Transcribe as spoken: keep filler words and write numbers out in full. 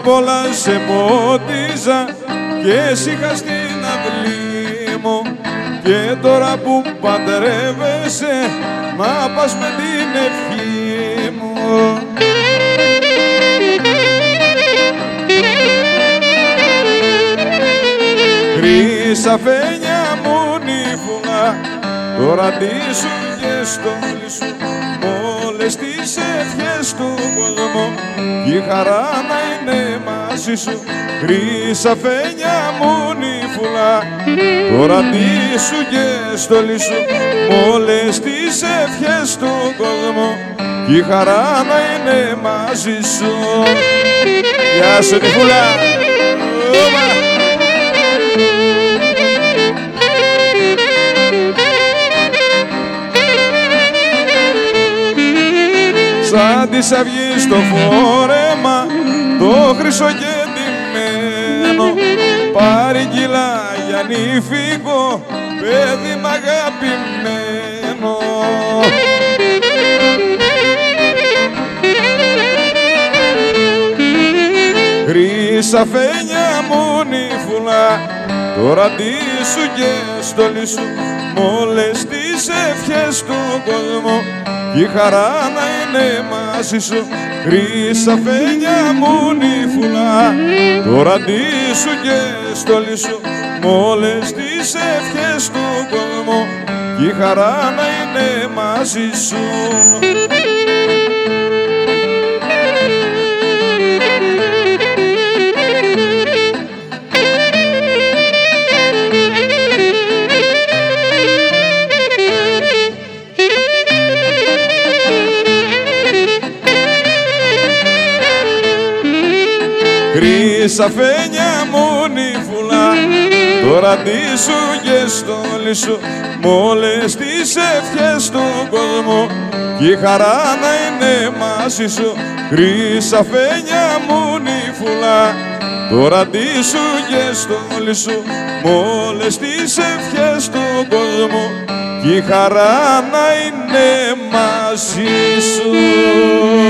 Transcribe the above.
πολλά σε πότιζα και εσύ είχα στην αυλή μου, και τώρα που παντρεύεσαι να πας με την ευχή μου. Χρυσαφένια μου νύφουλα, τώρα τι σου και στόλι σου, όλες τις ευχές του κόσμου κι η χαρά να είναι μαζί σου. Χρυσαφένια μου νύφουλα, τώρα τι σου και στόλι σου, όλες τις ευχές του κόσμου κι η χαρά να είναι μαζί σου. Γεια σου νύφουλα! Σαν της αυγής το φόρεμα, το χρυσό και ντυμένο, παρήγγειλα για νηφικό, παιδί μ' αγαπημένο. Χρυσαφένια μου νύφουλα, τώρα τι σου και στόλι σου, μ' όλες τις ευχές του κόσμου κι η χαρά να είναι μαζί σου. Χρυσαφένια μου νύφουλα, τώρα τι σου και στόλι σου, μ' όλες τις ευχές του κόσμου κι η χαρά να είναι μαζί σου. Χρυσαφένια μου νύφουλα, τώρα τι σου και στόλι σου, μ' όλες τις ευχές του κόσμου κι η χαρά να είναι μαζί σου. Χρυσαφένια μου νύφουλα, τώρα τι σου και στόλι σου, μ' όλες τις ευχές του κόσμου κι η χαρά να είναι μαζί σου.